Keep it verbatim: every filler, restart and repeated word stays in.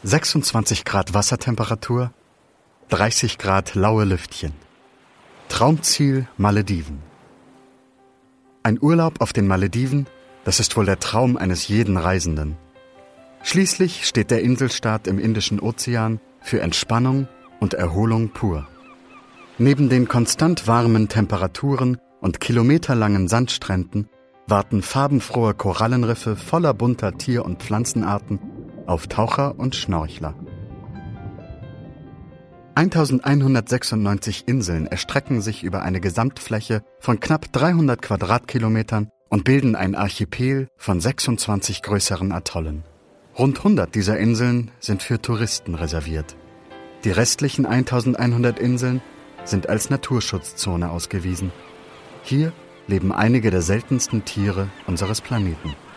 sechsundzwanzig Grad Wassertemperatur, dreißig Grad laue Lüftchen. Traumziel Malediven. Ein Urlaub auf den Malediven, das ist wohl der Traum eines jeden Reisenden. Schließlich steht der Inselstaat im Indischen Ozean für Entspannung und Erholung pur. Neben den konstant warmen Temperaturen und kilometerlangen Sandstränden warten farbenfrohe Korallenriffe voller bunter Tier- und Pflanzenarten auf Taucher und Schnorchler. eintausendeinhundertsechsundneunzig Inseln erstrecken sich über eine Gesamtfläche von knapp dreihundert Quadratkilometern und bilden ein Archipel von sechsundzwanzig größeren Atollen. Rund hundert dieser Inseln sind für Touristen reserviert. Die restlichen eintausendeinhundert Inseln sind als Naturschutzzone ausgewiesen. Hier leben einige der seltensten Tiere unseres Planeten.